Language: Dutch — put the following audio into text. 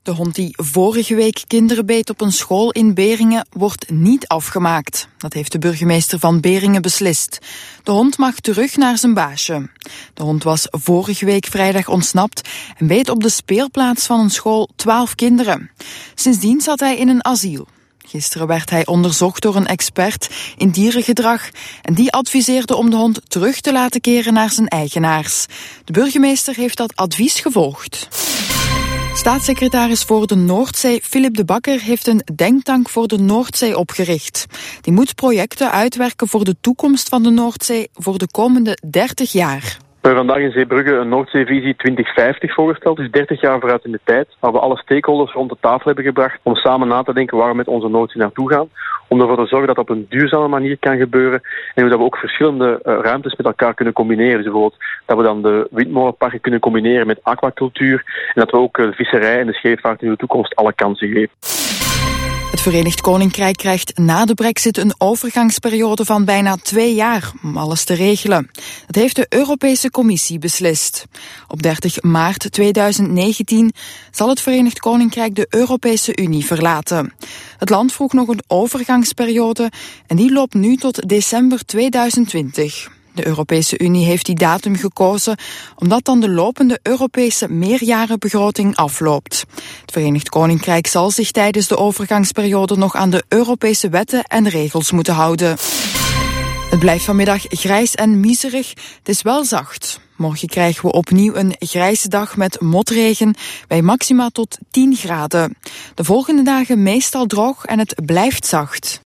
De hond die vorige week kinderen beet op een school in Beringen wordt niet afgemaakt. Dat heeft de burgemeester van Beringen beslist. De hond mag terug naar zijn baasje. De hond was vorige week vrijdag ontsnapt en beet op de speelplaats van een school 12 kinderen. Sindsdien zat hij in een asiel. Gisteren werd hij onderzocht door een expert in dierengedrag en die adviseerde om de hond terug te laten keren naar zijn eigenaars. De burgemeester heeft dat advies gevolgd. Staatssecretaris voor de Noordzee Philip De Bakker heeft een denktank voor de Noordzee opgericht. Die moet projecten uitwerken voor de toekomst van de Noordzee voor de komende 30 jaar. We hebben vandaag in Zeebrugge een Noordzeevisie 2050 voorgesteld, dus 30 jaar vooruit in de tijd, waar we alle stakeholders rond de tafel hebben gebracht om samen na te denken waar we met onze Noordzee naartoe gaan, om ervoor te zorgen dat dat op een duurzame manier kan gebeuren en dat we ook verschillende ruimtes met elkaar kunnen combineren. Dus bijvoorbeeld dat we dan de windmolenparken kunnen combineren met aquacultuur en dat we ook de visserij en de scheepvaart in de toekomst alle kansen geven. Het Verenigd Koninkrijk krijgt na de Brexit een overgangsperiode van bijna 2 jaar om alles te regelen. Dat heeft de Europese Commissie beslist. Op 30 maart 2019 zal het Verenigd Koninkrijk de Europese Unie verlaten. Het land vroeg nog een overgangsperiode en die loopt nu tot december 2020. De Europese Unie heeft die datum gekozen omdat dan de lopende Europese meerjarenbegroting afloopt. Het Verenigd Koninkrijk zal zich tijdens de overgangsperiode nog aan de Europese wetten en regels moeten houden. Het blijft vanmiddag grijs en miserig. Het is wel zacht. Morgen krijgen we opnieuw een grijze dag met motregen bij maxima tot 10 graden. De volgende dagen meestal droog en het blijft zacht.